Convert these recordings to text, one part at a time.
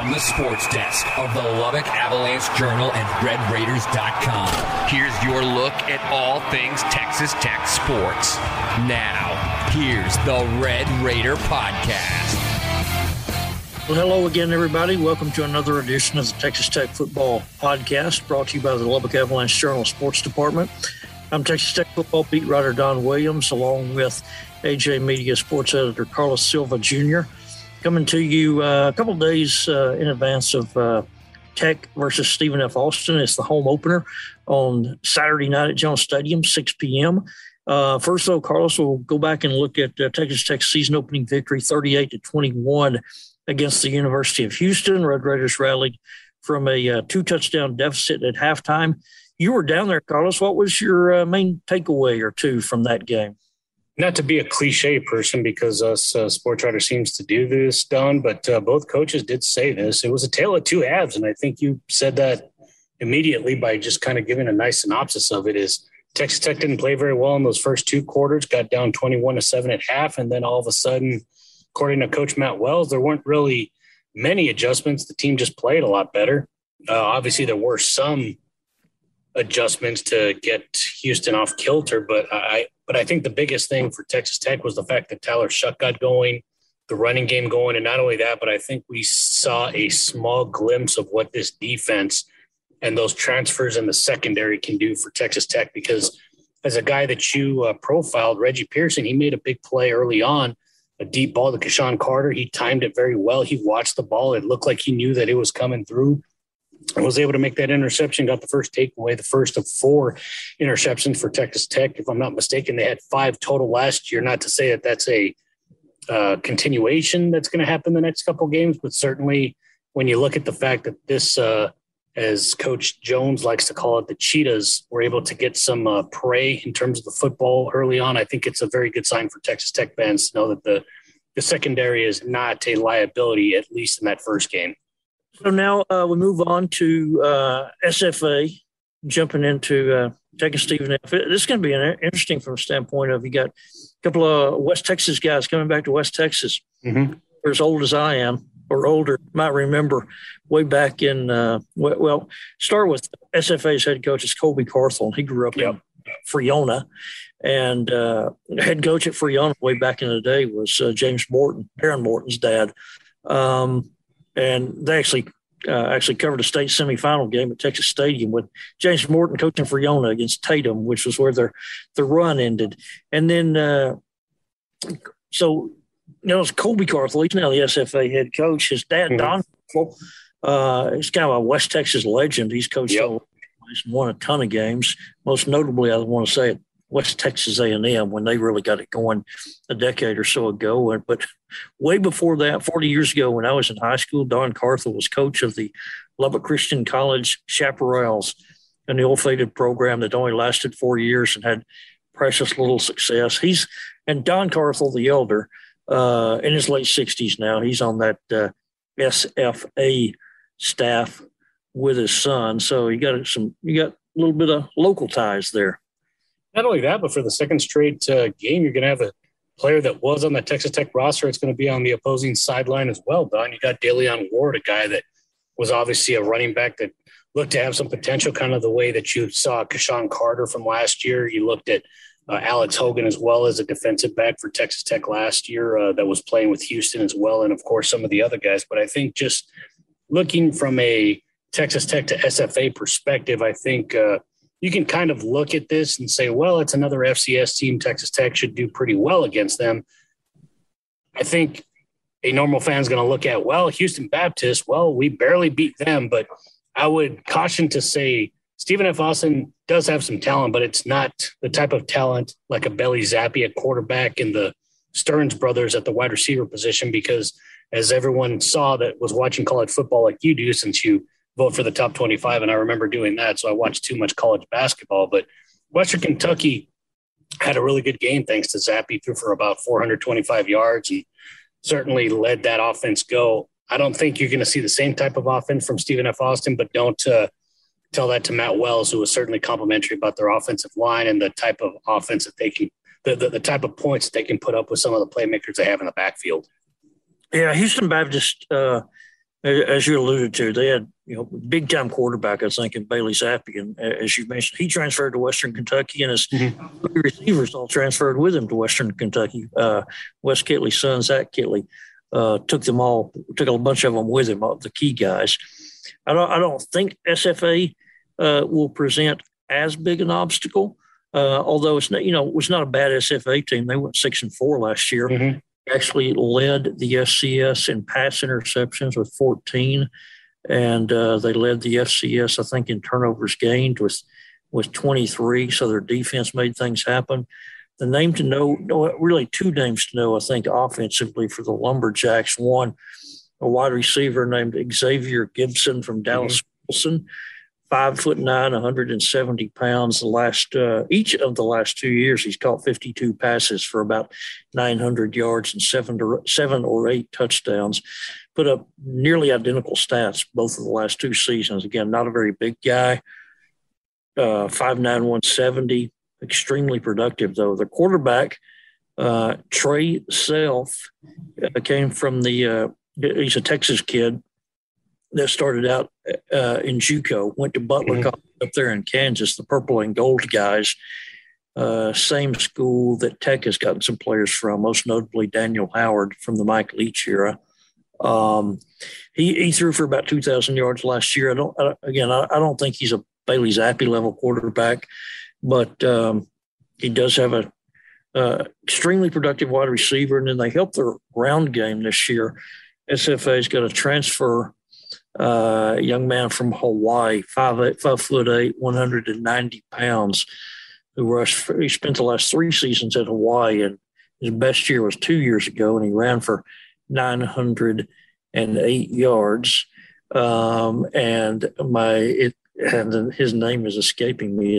From the sports desk of the Lubbock Avalanche Journal and RedRaiders.com, here's your look at all things Texas Tech sports. Now, here's the Red Raider Podcast. Well, hello again, everybody. Welcome to another edition of the Texas Tech Football Podcast, brought to you by the Lubbock Avalanche Journal Sports Department. I'm Texas Tech football beat writer Don Williams, along with AJ Media sports editor Carlos Silva Jr., coming to you a couple of days in advance of Tech versus Stephen F. Austin. It's the home opener on Saturday night at Jones Stadium, 6 p.m. First, though, Carlos will go back and look at Texas Tech's season-opening victory, 38-21, against the University of Houston. Red Raiders rallied from a two-touchdown deficit at halftime. You were down there, Carlos. What was your main takeaway or two from that game? Not to be a cliche person, because us sports writers seems to do this, Don, but both coaches did say this. It was a tale of two halves, and I think you said that immediately by just kind of giving a nice synopsis of it. Is Texas Tech didn't play very well in those first two quarters, got down 21-7 at half, and then all of a sudden, according to Coach Matt Wells, there weren't really many adjustments. The team just played a lot better. Obviously, there were some adjustments to get Houston off kilter, but I think the biggest thing for Texas Tech was the fact that Tyler Shuck got going, the running game going, and not only that, but I think we saw a small glimpse of what this defense and those transfers in the secondary can do for Texas Tech, because as a guy that you profiled, Reggie Pearson, he made a big play early on, a deep ball to Keshawn Carter. He timed it very well. He watched the ball. It looked like he knew that it was coming through and was able to make that interception, got the first takeaway, the first of 4 interceptions for Texas Tech. If I'm not mistaken, they had 5 total last year. Not to say that that's a continuation that's going to happen the next couple games, but certainly when you look at the fact that this, as Coach Jones likes to call it, the Cheetahs were able to get some prey in terms of the football early on, I think it's a very good sign for Texas Tech fans to know that the secondary is not a liability, at least in that first game. So now we move on to SFA, jumping into Tech and Stephen F. This is going to be interesting from the standpoint of you got a couple of West Texas guys coming back to West Texas. Mm-hmm. They're as old as I am, or older. Might remember way back in, start with SFA's head coach is Colby Carthel. He grew up in Friona, and head coach at Friona way back in the day was James Morton, Aaron Morton's dad. And they actually covered a state semifinal game at Texas Stadium with James Morton coaching for Friona against Tatum, which was where their run ended. And then, it's Colby Carthel. He's now the SFA head coach. His dad, Don Carthel, he's kind of a West Texas legend. He's coached and won a ton of games. Most notably, I want to say it, West Texas A&M, when they really got it going a decade or so ago. But way before that, 40 years ago, when I was in high school, Don Carthel was coach of the Lubbock Christian College Chaparrals, an ill-fated program that only lasted 4 years and had precious little success. And Don Carthel, the elder, in his late 60s now, he's on that SFA staff with his son. So you got a little bit of local ties there. Not only that, but for the second straight game, you're going to have a player that was on the Texas Tech roster. It's going to be on the opposing sideline as well, Don. You got DeLeon Ward, a guy that was obviously a running back that looked to have some potential, kind of the way that you saw Keshawn Carter from last year. You looked at Alex Hogan as well as a defensive back for Texas Tech last year that was playing with Houston as well, and, of course, some of the other guys. But I think just looking from a Texas Tech to SFA perspective, I think you can kind of look at this and say, well, it's another FCS team. Texas Tech should do pretty well against them. I think a normal fan is going to look at, well, Houston Baptist, well, we barely beat them. But I would caution to say Stephen F. Austin does have some talent, but it's not the type of talent like a Belly Zappi at quarterback and the Stearns brothers at the wide receiver position, because as everyone saw that was watching college football like you do, since you vote for the top 25, and I remember doing that, so I watched too much college basketball. But Western Kentucky had a really good game thanks to Zappi, threw for about 425 yards and certainly led that offense go. I don't think you're going to see the same type of offense from Stephen F. Austin, but don't tell that to Matt Wells, who was certainly complimentary about their offensive line and the type of offense that they can the type of points that they can put up with some of the playmakers they have in the backfield. Yeah, Houston Baptist as you alluded to, they had big time quarterback, I think, in Bailey Zappi, and as you mentioned, he transferred to Western Kentucky, and his receivers all transferred with him to Western Kentucky. Wes Kitley's son, Zach Kitley, took a bunch of them with him, the key guys. I don't think SFA will present as big an obstacle, although it's not, it was not a bad SFA team. They went 6-4 last year. Mm-hmm. Actually led the FCS in pass interceptions with 14, and they led the FCS, I think, in turnovers gained with 23. So their defense made things happen. The name to know, really two names to know, I think, offensively for the Lumberjacks. One, a wide receiver named Xavier Gibson from Dallas Wilson, 5'9", 170 pounds. Each of the last 2 years, he's caught 52 passes for about 900 yards and seven or eight touchdowns. Put up nearly identical stats both of the last two seasons. Again, not a very big guy. 5'9", 170. Extremely productive, though. The quarterback, Trey Self, came from he's a Texas kid that started out in JUCO, went to Butler College up there in Kansas, the purple and gold guys, same school that Tech has gotten some players from, most notably Daniel Howard from the Mike Leach era. He threw for about 2,000 yards last year. I don't think he's a Bailey Zappi level quarterback, but he does have a extremely productive wide receiver, and then they helped their ground game this year. SFA's got a transfer young man from Hawaii, 5'8", 190 pounds, he spent the last 3 seasons at Hawaii, and his best year was 2 years ago, and he ran for 908 yards. And his name is escaping me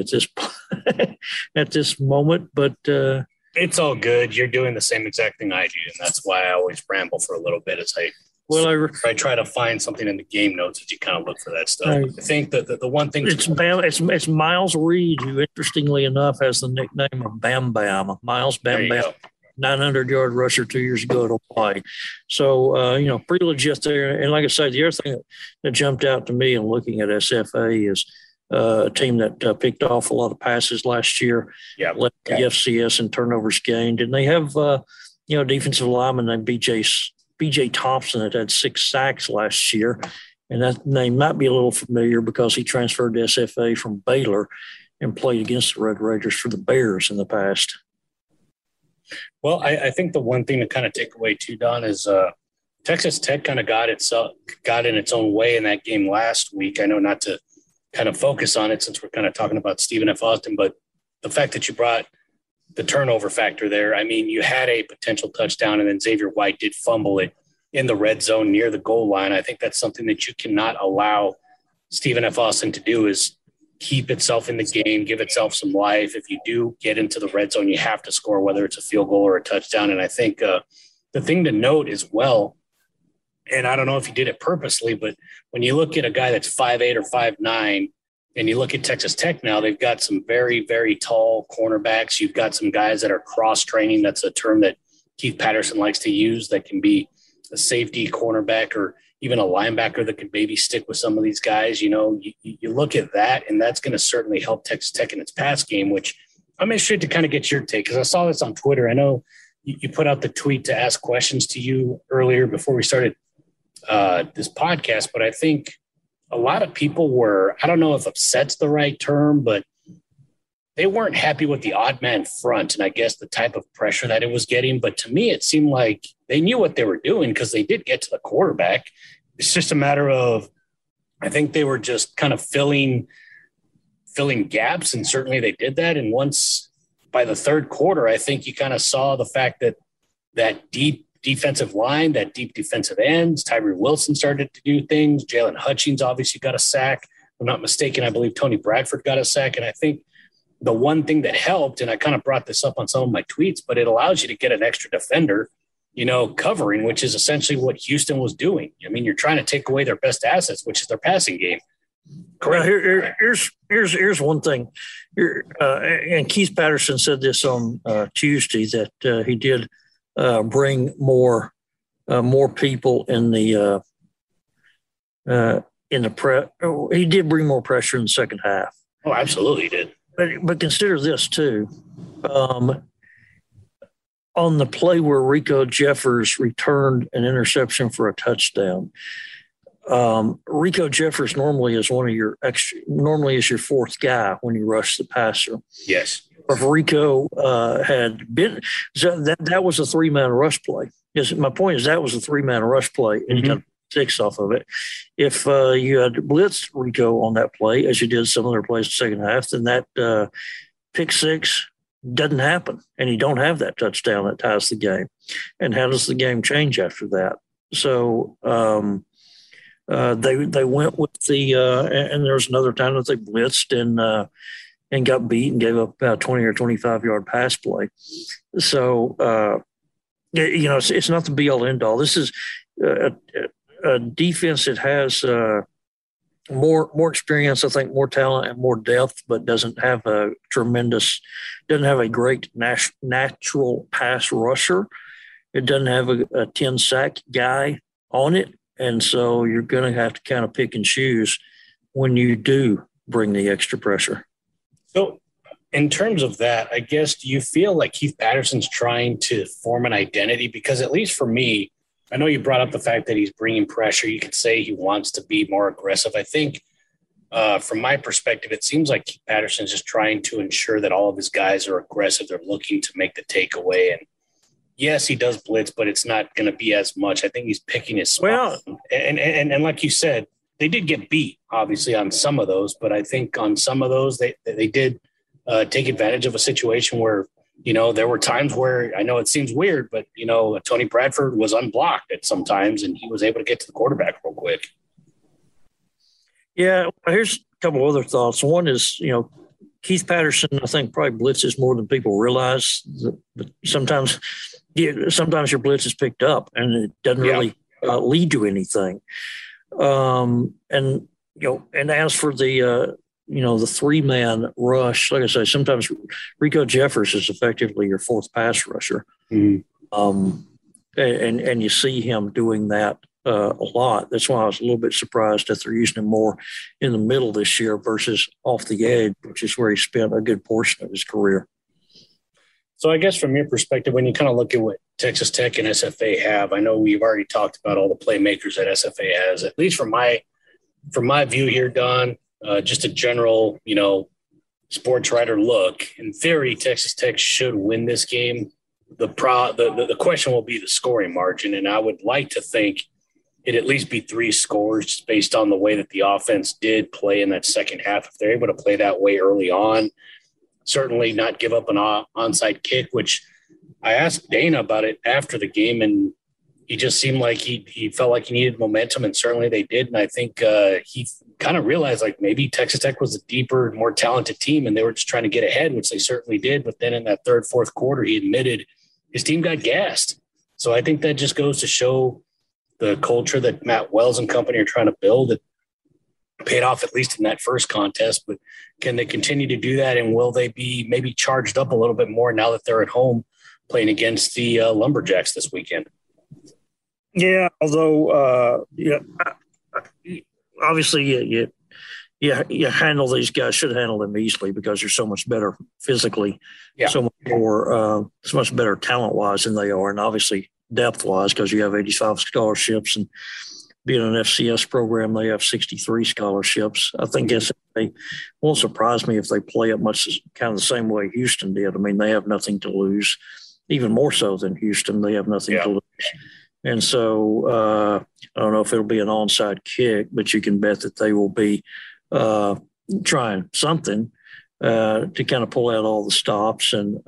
at this moment, but it's all good. You're doing the same exact thing I do, and that's why I always ramble for a little bit as I try to find something in the game notes that you kind of look for that stuff. I think that the one thing it's Miles Reed, who interestingly enough has the nickname of Bam Bam. Miles Bam Bam, 900-yard rusher 2 years ago at Hawaii. So pretty legit there. And like I said, the other thing that jumped out to me in looking at SFA is a team that picked off a lot of passes last year, led the FCS in turnovers gained, and they have defensive lineman named B.J. Thompson that had 6 sacks last year, and that name might be a little familiar because he transferred to SFA from Baylor and played against the Red Raiders for the Bears in the past. Well, I think the one thing to kind of take away too, Don, is Texas Tech kind of got in its own way in that game last week. I know not to kind of focus on it since we're kind of talking about Stephen F. Austin, but the fact that you brought the turnover factor there. I mean, you had a potential touchdown, and then Xavier White did fumble it in the red zone near the goal line. I think that's something that you cannot allow Stephen F. Austin to do, is keep itself in the game, give itself some life. If you do get into the red zone, you have to score, whether it's a field goal or a touchdown. And I think the thing to note as well, and I don't know if he did it purposely, but when you look at a guy that's 5'8" or 5'9", and you look at Texas Tech now, they've got some very, very tall cornerbacks. You've got some guys that are cross-training. That's a term that Keith Patterson likes to use, that can be a safety, cornerback, or even a linebacker that can maybe stick with some of these guys. You look at that, and that's going to certainly help Texas Tech in its pass game, which I'm interested to kind of get your take, because I saw this on Twitter. I know you put out the tweet to ask questions to you earlier before we started this podcast, but I think a lot of people were, I don't know if upset's the right term, but they weren't happy with the odd man front and I guess the type of pressure that it was getting. But to me, it seemed like they knew what they were doing because they did get to the quarterback. It's just a matter of, I think they were just kind of filling gaps, and certainly they did that. And once by the third quarter, I think you kind of saw the fact that deep defensive line, that deep defensive ends, Tyree Wilson started to do things. Jalen Hutchings obviously got a sack. If I'm not mistaken, I believe Tony Bradford got a sack. And I think the one thing that helped, and I kind of brought this up on some of my tweets, but it allows you to get an extra defender, covering, which is essentially what Houston was doing. I mean, you're trying to take away their best assets, which is their passing game. Correct. Here's one thing. And Keith Patterson said this on Tuesday, that he did bring more people in the in the press. He did bring more pressure in the second half. Oh, absolutely he did. But consider this too. On the play where Rico Jeffers returned an interception for a touchdown, Rico Jeffers normally is your fourth guy when you rush the passer. Yes. If Rico had been that was a three-man rush play. My point is that was a three-man rush play, and you got 6 off of it. If you had blitzed Rico on that play, as you did some other plays in the second half, then that pick 6 doesn't happen, and you don't have that touchdown that ties the game. And how does the game change after that? So they went with the and there was another time that they blitzed and got beat and gave up about 20 or 25-yard pass play. So it's not the be-all end-all. This is a defense that has more experience, I think, more talent and more depth, but doesn't have a great natural pass rusher. It doesn't have a 10-sack guy on it. And so you're going to have to kind of pick and choose when you do bring the extra pressure. So in terms of that, I guess, do you feel like Keith Patterson's trying to form an identity? Because at least for me, I know you brought up the fact that he's bringing pressure. You could say he wants to be more aggressive. I think from my perspective, it seems like Keith Patterson's just trying to ensure that all of his guys are aggressive. They're looking to make the takeaway. And yes, he does blitz, but it's not going to be as much. I think he's picking his spot. Well, and like you said, they did get beat, obviously, on some of those. But I think on some of those, they did take advantage of a situation where, there were times where, I know it seems weird, but, Tony Bradford was unblocked at some times, and he was able to get to the quarterback real quick. Yeah, here's a couple other thoughts. One is, Keith Patterson, I think, probably blitzes more than people realize. But sometimes your blitz is picked up, and it doesn't really lead to anything. And as for the three-man rush, like I say, sometimes Rico Jeffers is effectively your fourth pass rusher. Mm-hmm. And you see him doing that a lot. That's why I was a little bit surprised that they're using him more in the middle this year versus off the edge, which is where he spent a good portion of his career. So I guess from your perspective, when you kind of look at what Texas Tech and SFA have, I know we've already talked about all the playmakers that SFA has, at least from my view here, Don, just a general, sports writer look. In theory, Texas Tech should win this game. The question will be the scoring margin, and I would like to think it'd at least be 3 scores just based on the way that the offense did play in that second half. If they're able to play that way early on, certainly not give up an onside kick, which I asked Dana about it after the game, and he just seemed like he felt like he needed momentum, and certainly they did. And I think he kind of realized like maybe Texas Tech was a deeper, more talented team, and they were just trying to get ahead, which they certainly did. But then in that third, fourth quarter, he admitted his team got gassed. So I think that just goes to show the culture that Matt Wells and company are trying to build. It paid off at least in that first contest, but can they continue to do that? And will they be maybe charged up a little bit more now that they're at home playing against the Lumberjacks this weekend? Yeah, although obviously you handle these guys, should handle them easily because you're so much better physically, so much better talent-wise than they are, and obviously depth-wise because you have 85 scholarships, and being an FCS program, they have 63 scholarships. I think it won't surprise me if they play it much kind of the same way Houston did. I mean, they have nothing to lose, even more so than Houston. They have nothing to lose. And so I don't know if it'll be an onside kick, but you can bet that they will be trying something to kind of pull out all the stops and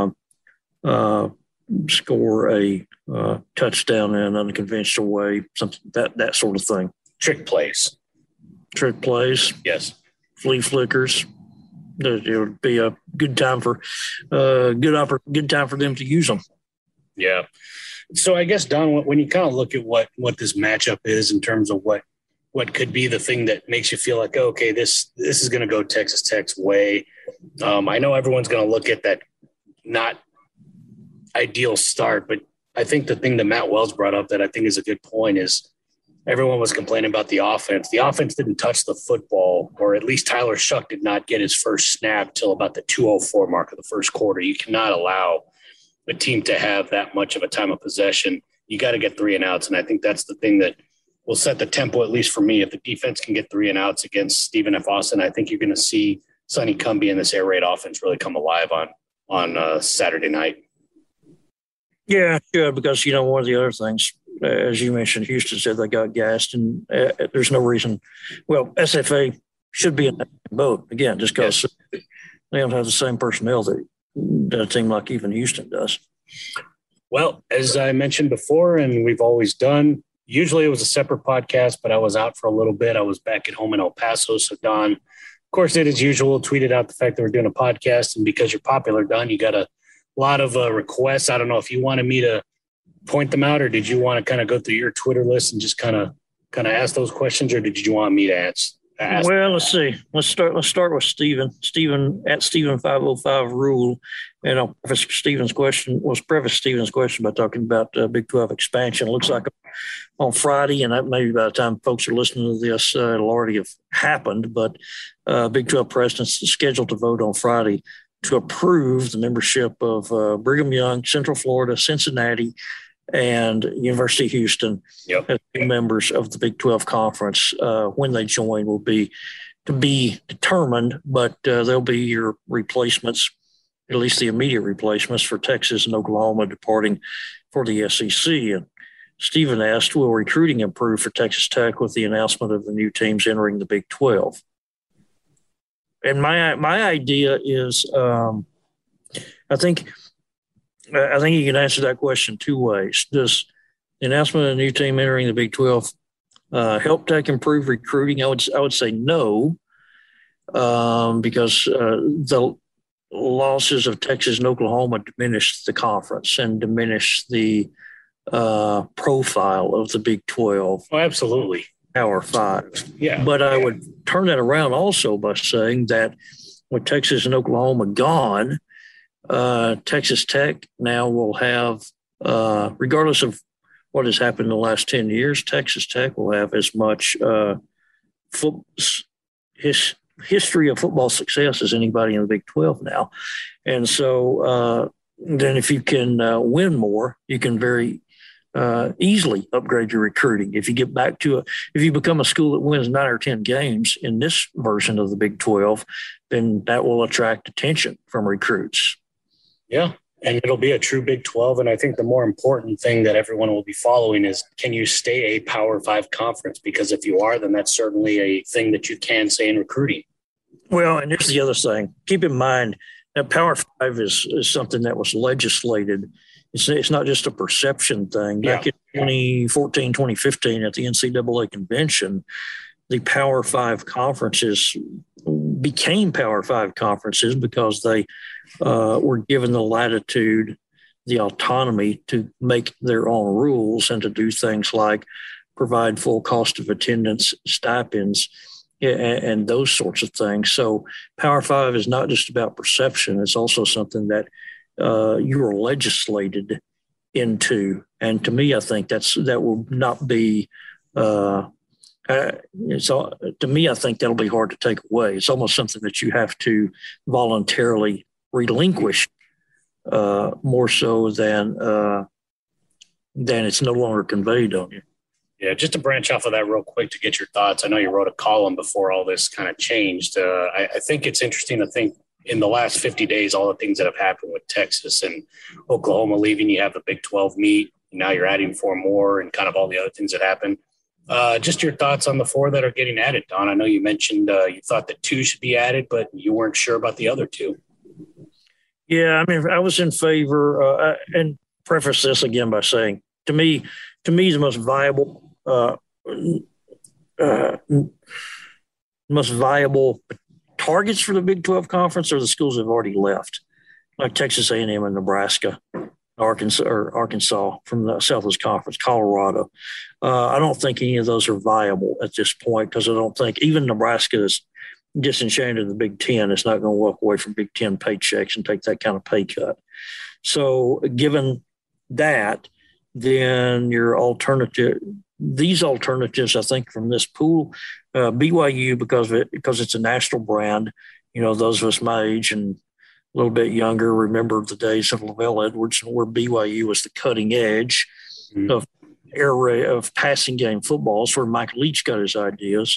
score a touchdown in an unconventional way, something that sort of thing. Trick plays. Yes. Flea flickers. It would be a good time for good time for them to use them. Yeah. So I guess, Don, when you kind of look at what this matchup is in terms of what could be the thing that makes you feel like, okay, this is going to go Texas Tech's way. I know everyone's going to look at that not ideal start, but I think the thing that Matt Wells brought up that I think is a good point is everyone was complaining about the offense. The offense didn't touch the football, or at least Tyler Shuck did not get his first snap till about the 2:04 mark of the first quarter. You cannot allow a team to have that much of a time of possession. You got to get 3 and outs, and I think that's the thing that will set the tempo, at least for me. If the defense can get 3 and outs against Stephen F. Austin, I think you're going to see Sonny Cumbie and this air raid offense really come alive on Saturday night. Yeah, because, one of the other things, as you mentioned, Houston said they got gassed, and there's no reason. Well, SFA should be in that boat, again, just because they don't have the same personnel that a team like even Houston does. Well, as I mentioned before, and we've always done, usually it was a separate podcast, but I was out for a little bit. I was back at home in El Paso. So Don, of course, did as usual, tweeted out the fact that we're doing a podcast. And because you're popular, Don, you got a lot of requests. I don't know if you wanted me to point them out, or did you want to kind of go through your Twitter list and just kind of ask those questions, or did you want me to ask? Well, let's see. Let's start with Stephen. Stephen at Stephen505 Rule. And I'll preface Stephen's question by talking about Big 12 expansion. It looks like on Friday, and maybe by the time folks are listening to this, it'll already have happened. But Big 12 presidents are scheduled to vote on Friday to approve the membership of Brigham Young, Central Florida, Cincinnati, and University of Houston as members of the Big 12 Conference. When they join will be to be determined, but there'll be your replacements, at least the immediate replacements for Texas and Oklahoma departing for the SEC. And Stephen asked, will recruiting improve for Texas Tech with the announcement of the new teams entering the Big 12? And my idea is I think you can answer that question 2 ways. Does the announcement of a new team entering the Big 12 help Tech improve recruiting? I would say no, because the losses of Texas and Oklahoma diminished the conference and diminished the profile of the Big 12. Oh, absolutely. Power 5. Yeah. But I would turn that around also by saying that with Texas and Oklahoma gone, Texas Tech now will have, regardless of what has happened in the last 10 years, Texas Tech will have as much history of football success as anybody in the Big 12 now. And so then if you can win more, you can very easily upgrade your recruiting. If you get back to if you become a school that wins 9 or 10 games in this version of the Big 12, then that will attract attention from recruits. Yeah, and it'll be a true Big 12. And I think the more important thing that everyone will be following is, can you stay a Power 5 conference? Because if you are, then that's certainly a thing that you can say in recruiting. Well, and here's the other thing. Keep in mind that Power 5 is something that was legislated. It's not just a perception thing. Back in 2014, 2015 at the NCAA convention, the Power 5 conferences became Power 5 conferences because they were given the latitude, the autonomy to make their own rules and to do things like provide full cost of attendance stipends and those sorts of things. So Power 5 is not just about perception. It's also something that you are legislated into. And to me, I think that will not be to me, I think that'll be hard to take away. It's almost something that you have to voluntarily relinquish more so than it's no longer conveyed on you. Yeah, just to branch off of that real quick to get your thoughts. I know you wrote a column before all this kind of changed. I think it's interesting to think in the last 50 days, all the things that have happened with Texas and Oklahoma leaving, you have the Big 12 meet. Now you're adding 4 more and kind of all the other things that happened. Just your thoughts on the 4 that are getting added, Don. I know you mentioned you thought that 2 should be added, but you weren't sure about the other 2. Yeah, I mean, I was in favor, and preface this again by saying, to me, the most viable targets for the Big 12 conference are the schools that have already left, like Texas A&M and Nebraska, Arkansas from the Southwest Conference, Colorado. I don't think any of those are viable at this point because I don't think even Nebraska is disenchanted in the Big Ten. It's not going to walk away from Big Ten paychecks and take that kind of pay cut. So given that, then your alternative these alternatives, I think, from this pool, BYU, because it's a national brand, those of us my age and a little bit younger remember the days of Lavelle Edwards, where BYU was the cutting edge of air raid of passing game footballs, where Mike Leach got his ideas.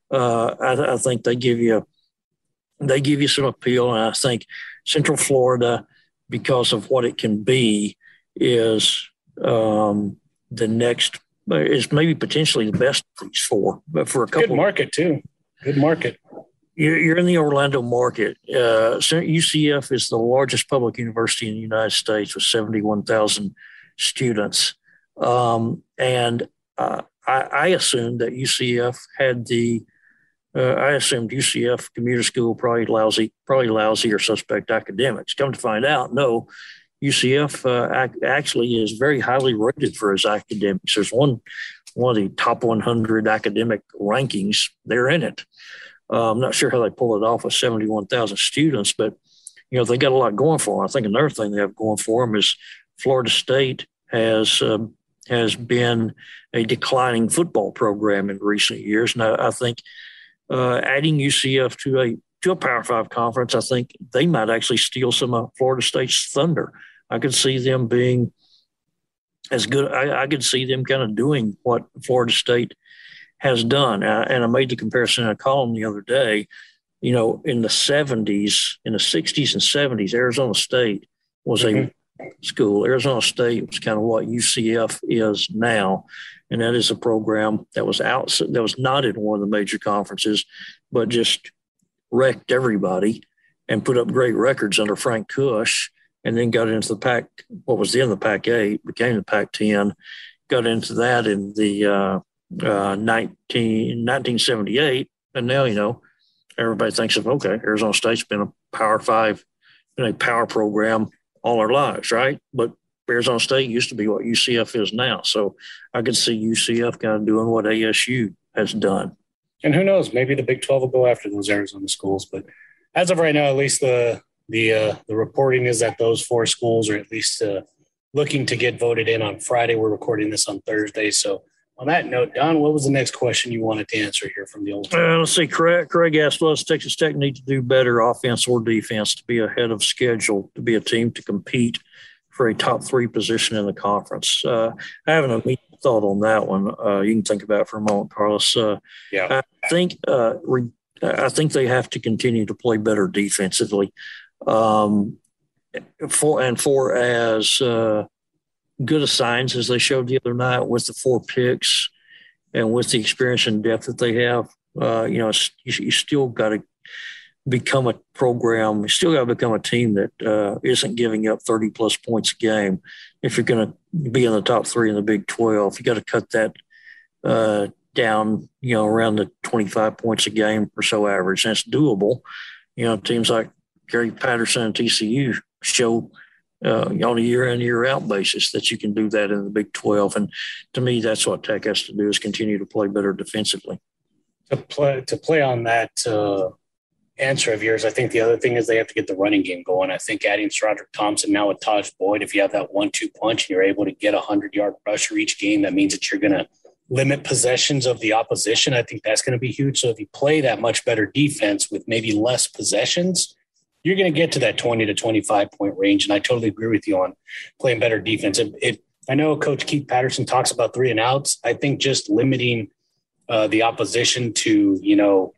I think they give you some appeal, and I think Central Florida, because of what it can be, is the next is maybe potentially the best of these four. But for a couple, good market too. Good market. You're in the Orlando market. UCF is the largest public university in the United States with 71,000 students. And I assumed that UCF had I assumed UCF commuter school probably lousy or suspect academics. Come to find out, no, UCF actually is very highly rated for its academics. There's one of the top 100 academic rankings. They're in it. I'm not sure how they pull it off with 71,000 students, but they got a lot going for them. I think another thing they have going for them is Florida State has been a declining football program in recent years. And I think adding UCF to a Power 5 conference, I think they might actually steal some of Florida State's thunder. I could see them being as good. I could see them kind of doing what Florida State has done. And I made the comparison in a column the other day. In the 70s, in the 60s and 70s, Arizona State was a school. Arizona State was kind of what UCF is now. And that is a program that was not in one of the major conferences, but just wrecked everybody and put up great records under Frank Kush, and then got into the what was then the Pac-8, became the Pac-10, got into that in the 1978. And now, everybody thinks of, okay, Arizona State's been a Power 5, been a power program all our lives, right? But Arizona State used to be what UCF is now. So I could see UCF kind of doing what ASU has done. And who knows, maybe the Big 12 will go after those Arizona schools. But as of right now, at least the reporting is that those four schools are at least looking to get voted in on Friday. We're recording this on Thursday. So on that note, Don, what was the next question you wanted to answer here from the old team? Let's see. Craig asked, does Texas Tech need to do better offense or defense to be ahead of schedule, to be a team to compete for a top 3 position in the conference? I have an immediate thought on that one. You can think about it for a moment, Carlos. Yeah. I think they have to continue to play better defensively. For as good a signs as they showed the other night with the 4 picks and with the experience and depth that they have, you still got to become a program. You still got to become a team that isn't giving up 30-plus points a game. If you're going to be in the top 3 in the Big 12, you got to cut that down, around the 25 points a game or so average. And it's doable. Teams like Gary Patterson and TCU show on a year-in, year-out basis that you can do that in the Big 12. And to me, that's what Tech has to do, is continue to play better defensively. To play on that answer of yours, I think the other thing is they have to get the running game going. I think adding SaRodorick Thompson now with Taj Boyd, if you have that 1-2 punch and you're able to get a 100-yard rusher each game, that means that you're going to limit possessions of the opposition. I think that's going to be huge. So if you play that much better defense with maybe less possessions, you're going to get to that 20 to 25 point range. And I totally agree with you on playing better defense. I know Coach Keith Patterson talks about 3 and outs. I think just limiting the opposition to,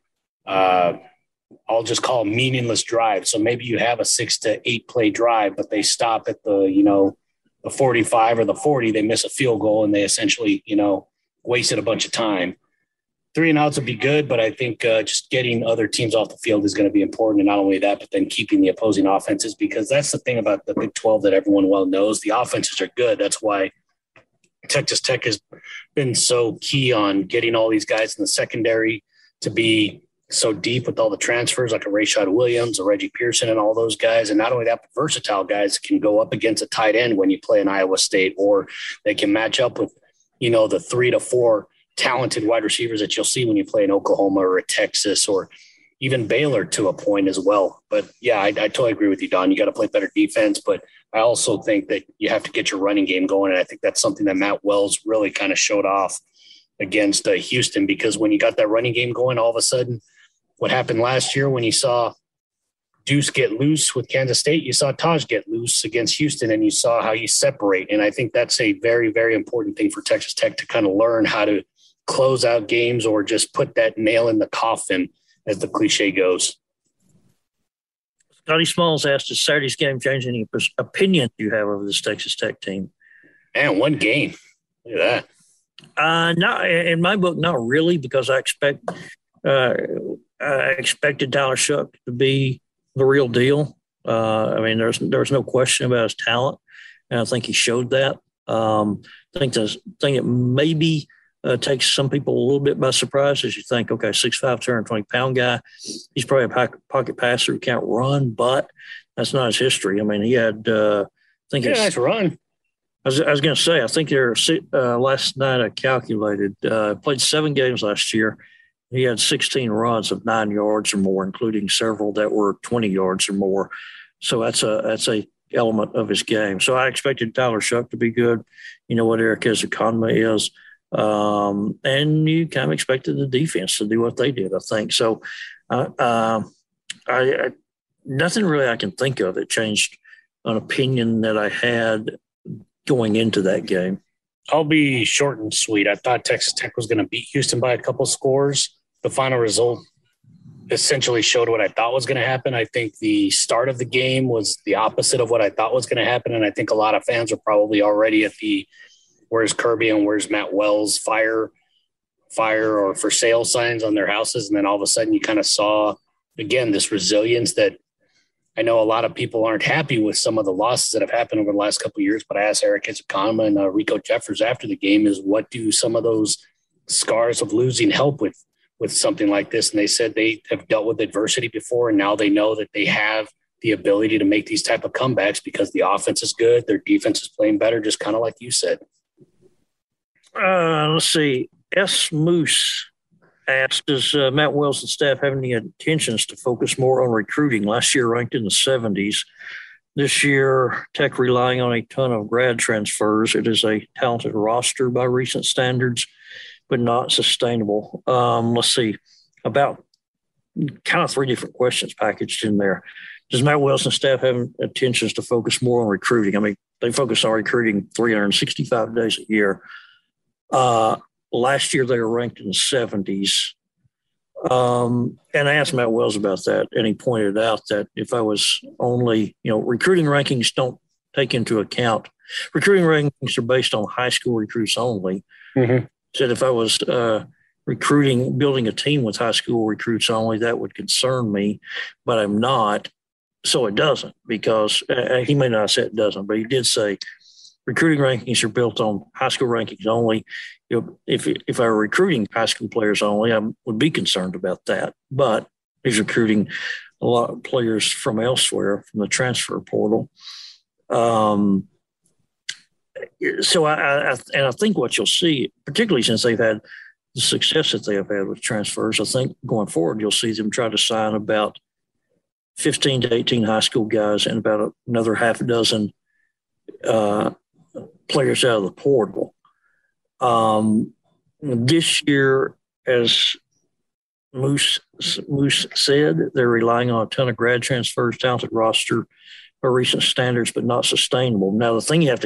I'll just call them meaningless drives. So maybe you have a 6 to 8 play drive, but they stop at the 45 or the 40, they miss a field goal and they essentially, wasted a bunch of time. 3 and outs would be good, but I think just getting other teams off the field is going to be important. And not only that, but then keeping the opposing offenses, because that's the thing about the Big 12 that everyone well knows. The offenses are good. That's why Texas Tech has been so key on getting all these guys in the secondary to be so deep with all the transfers, like a Rashad Williams, a Reggie Pearson, and all those guys. And not only that, but versatile guys can go up against a tight end when you play in Iowa State, or they can match up with, the 3 to 4 talented wide receivers that you'll see when you play in Oklahoma or a Texas or even Baylor to a point as well. But yeah, I totally agree with you, Don. You got to play better defense, but I also think that you have to get your running game going. And I think that's something that Matt Wells really kind of showed off against Houston, because when you got that running game going, all of a sudden, what happened last year when you saw Deuce get loose with Kansas State, you saw Taj get loose against Houston, and you saw how you separate. And I think that's a very, very important thing for Texas Tech to kind of learn how to close out games or just put that nail in the coffin, as the cliche goes. Scotty Smalls asked, does Saturday's game change any opinion you have of this Texas Tech team? Man, one game. Look at that. Not in my book, not really, because I expected Tyler Shough to be the real deal. I mean, there's no question about his talent, and I think he showed that. I think the thing that maybe takes some people a little bit by surprise is you think, okay, 6'5", 220-pound guy, he's probably a pocket passer who can't run, but that's not his history. I mean, he had, nice run. I was going to say, I think last night I calculated, played 7 games last year. He had 16 runs of 9 yards or more, including several that were 20 yards or more. So that's a element of his game. So I expected Tyler Shough to be good. You know what Eric Ezukanma is. And you kind of expected the defense to do what they did, I think. So nothing really I can think of that changed an opinion that I had going into that game. I'll be short and sweet. I thought Texas Tech was going to beat Houston by a couple scores. The final result essentially showed what I thought was going to happen. I think the start of the game was the opposite of what I thought was going to happen. And I think a lot of fans are probably already at the where's Kirby and where's Matt Wells fire or for sale signs on their houses. And then all of a sudden you kind of saw, again, this resilience that I know a lot of people aren't happy with some of the losses that have happened over the last couple of years, but I asked Eric Ezukanma and Rico Jeffers after the game is what do some of those scars of losing help with something like this? And they said they have dealt with adversity before, and now they know that they have the ability to make these type of comebacks because the offense is good, their defense is playing better, just kind of like you said. Let's see. S. Moose asked, does Matt Wells and staff have any intentions to focus more on recruiting? Last year ranked in the 70s. This year, Tech relying on a ton of grad transfers. It is a talented roster by recent standards, but not sustainable. Let's see. About kind of 3 different questions packaged in there. Does Matt Wells and staff have intentions to focus more on recruiting? I mean, they focus on recruiting 365 days a year. Last year, they were ranked in the 70s. And I asked Matt Wells about that, and he pointed out that if I was only, recruiting rankings don't take into account – recruiting rankings are based on high school recruits only. Mm-hmm. Said if I was building a team with high school recruits only, that would concern me, but I'm not. So it doesn't, because he may not have said it doesn't, but he did say recruiting rankings are built on high school rankings only. If I were recruiting high school players only, I would be concerned about that. But he's recruiting a lot of players from elsewhere, from the transfer portal. So I think what you'll see, particularly since they've had the success that they have had with transfers, I think going forward you'll see them try to sign about 15 to 18 high school guys and about another half a dozen players out of the portal. This year, as Moose said, they're relying on a ton of grad transfers, talented roster by recent standards, but not sustainable. Now, the thing you have to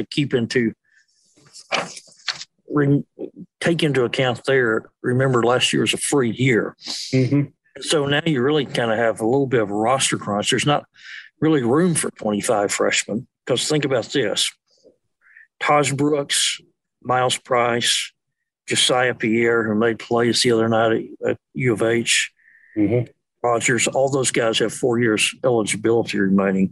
take into account there, remember last year was a free year. Mm-hmm. So now you really kind of have a little bit of a roster crunch. There's not really room for 25 freshmen, because think about this. Taj Brooks, Miles Price, Josiah Pierre, who made plays the other night at U of H, mm-hmm. Rogers, all those guys have 4 years eligibility remaining.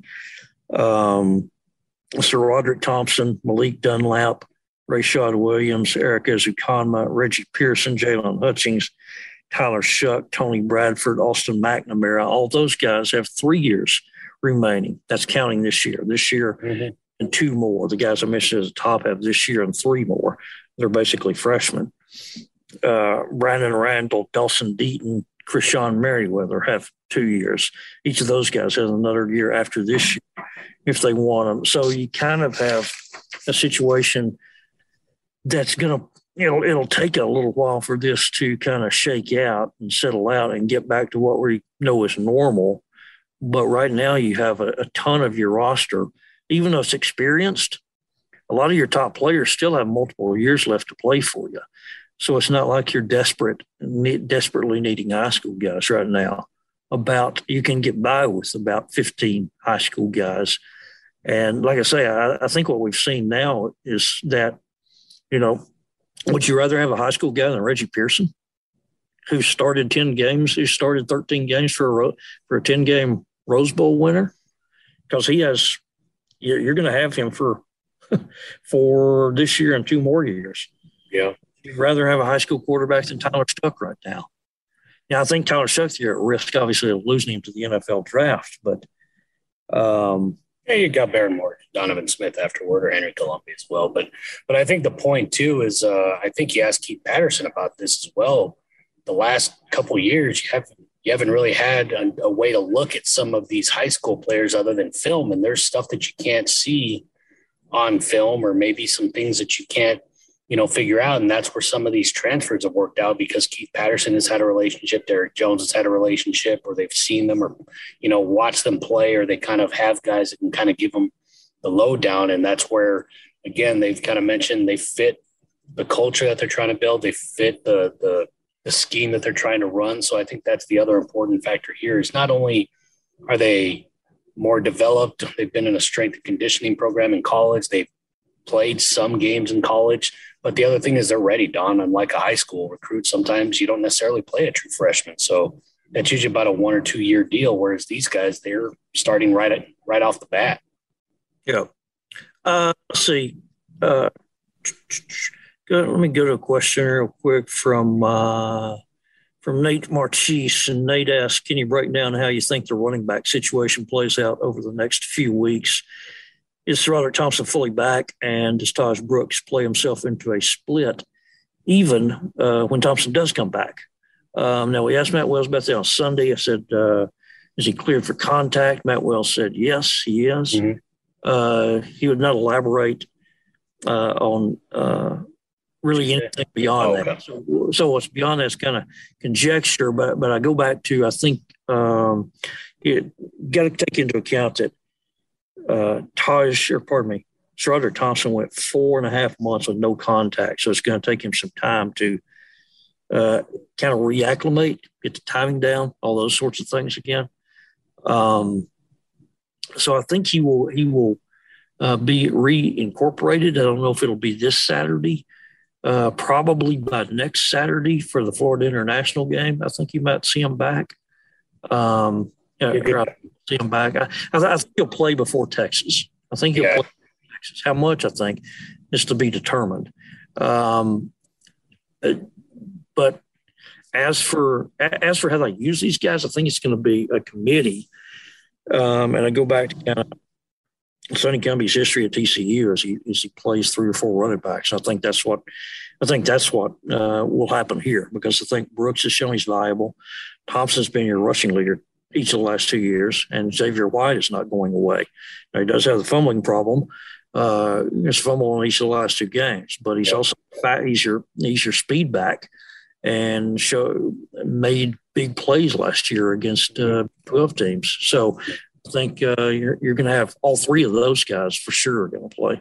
Sir Roderick Thompson, Malik Dunlap, Rashad Williams, Eric Ezukanma, Reggie Pearson, Jalen Hutchings, Tyler Shough, Tony Bradford, Austin McNamara, all those guys have 3 years remaining. That's counting this year. This year mm-hmm. and 2 more. The guys I mentioned at the top have this year and 3 more. They're basically freshmen. Brandon Randall, Dawson Deaton, Krishan Merriweather have 2 years. Each of those guys has another year after this year if they want them. So you kind of have a situation that's going to it'll take a little while for this to kind of shake out and settle out and get back to what we know is normal. But right now you have a ton of your roster, even though it's experienced, a lot of your top players still have multiple years left to play for you. So it's not like you're desperately needing high school guys right now. You can get by with about 15 high school guys. And like I say, I think what we've seen now is that, would you rather have a high school guy than Reggie Pearson, who started 10 games, who started 13 games for a 10-game Rose Bowl winner? Because you're going to have him for this year and 2 more years. Yeah. You'd rather have a high school quarterback than Tyler Shough right now. Now, I think Tyler Shough, you're at risk, obviously, of losing him to the NFL draft. But you got Barrymore, Donovan Smith afterward, or Henry Columbia as well. But I think the point, too, is I think you asked Keith Patterson about this as well. The last couple of years, you haven't really had a way to look at some of these high school players other than film. And there's stuff that you can't see on film, or maybe some things that you can't, figure out. And that's where some of these transfers have worked out, because Keith Patterson has had a relationship. Derek Jones has had a relationship, or they've seen them, or, watch them play, or they kind of have guys that can kind of give them the lowdown. And that's where, again, they've kind of mentioned they fit the culture that they're trying to build. They fit the scheme that they're trying to run. So I think that's the other important factor here, is not only are they more developed, they've been in a strength and conditioning program in college, they've played some games in college, but the other thing is they're ready, Don. Unlike a high school recruit, sometimes you don't necessarily play a true freshman. So that's usually about a 1 or 2 year deal, whereas these guys, they're starting right off the bat. Yeah. Let's see. Let me go to a question real quick from Nate Marchese. And Nate asks, can you break down how you think the running back situation plays out over the next few weeks? Is Roderick Thompson fully back, and does Taj Brooks play himself into a split even when Thompson does come back? Now, we asked Matt Wells about that on Sunday. I said, is he cleared for contact? Matt Wells said, yes, he is. Mm-hmm. He would not elaborate on really anything beyond that. So what's beyond that is kind of conjecture, but I go back to, I think you got to take into account that Roderick Thompson went 4.5 months with no contact. So it's going to take him some time to kind of reacclimate, get the timing down, all those sorts of things again. So I think he will be reincorporated. I don't know if it'll be this Saturday, probably by next Saturday for the Florida International game. I think you might see him back. See him back. I think he'll play before Texas. I think he'll play before Texas. How much, I think, is to be determined. But as for how they use these guys, I think it's going to be a committee. And I go back to kind of Sonny Cumbie's history at TCU as he plays 3 or 4 running backs. I think that's what will happen here, because I think Brooks has shown he's viable. Thompson's been your rushing leader each of the last 2 years, and Xavier White is not going away. Now, he does have the fumbling problem. He's fumbled in each of the last 2 games, but he's also he's your speed back, and made big plays last year against 12 teams. So I think you're going to have all 3 of those guys for sure going to play.